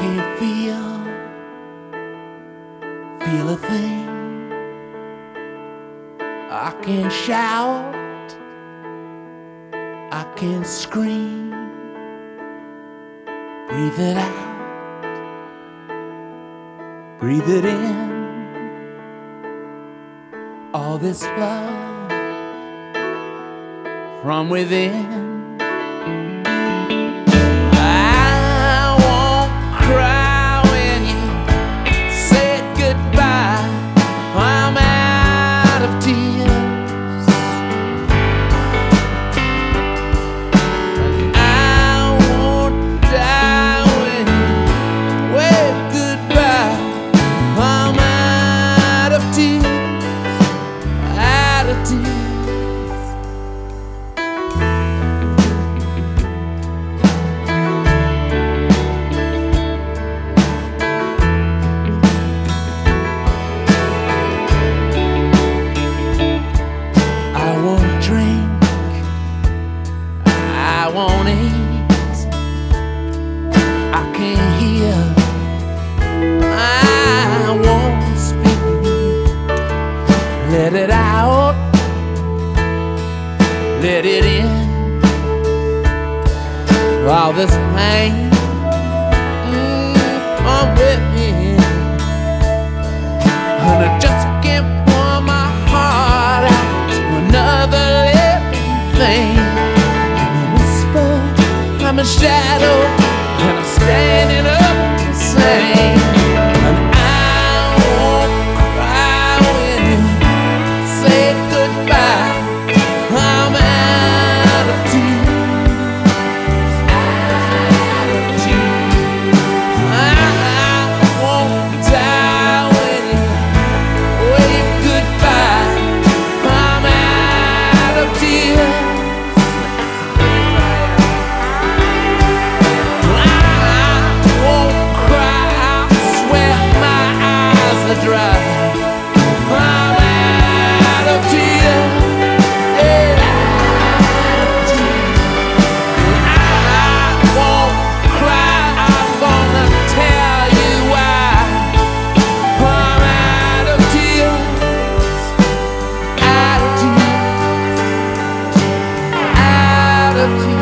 can't feel a thing. I can't shout, I can't scream. Breathe it out, breathe it in. All this love from within. I won't cry when you say goodbye. I'm out of tears. I won't die when you wave goodbye. I'm out of tears, out of tears. I won't drink, I won't eat, I can't hear, I won't speak. Let it out, let it in. All this pain, come with me. And I just can't pour my heart out to another living thing. I'm a whisper, I'm a shadow, and I'm standing up to say, and I won't cry when you say goodbye. I'm out of tears, out of tears. I won't die when you wave goodbye. I'm out of tears. I won't cry, I swear my eyes are dry. I'm out of tears, yeah, out of tears. I won't cry, I'm gonna tell you why. I'm out of tears, out of tears, out of tears.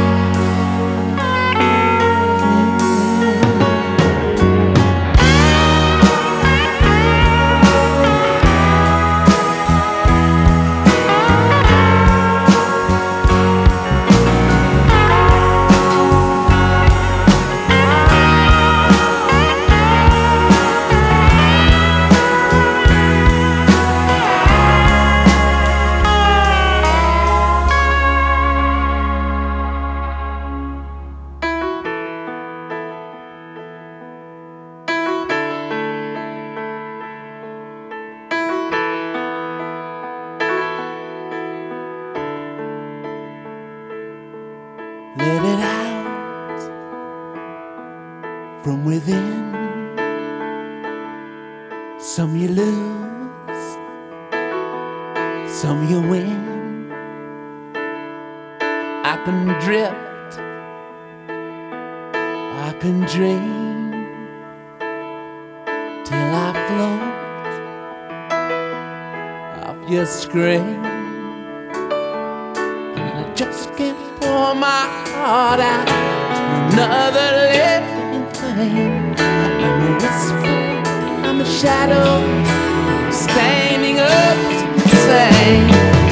Let it out from within. Some you lose, some you win. I can drift, I can dream till I float off your screen. I just can't pour my heart out to another living thing. I'm a whisper, I'm a shadow, standing up to say.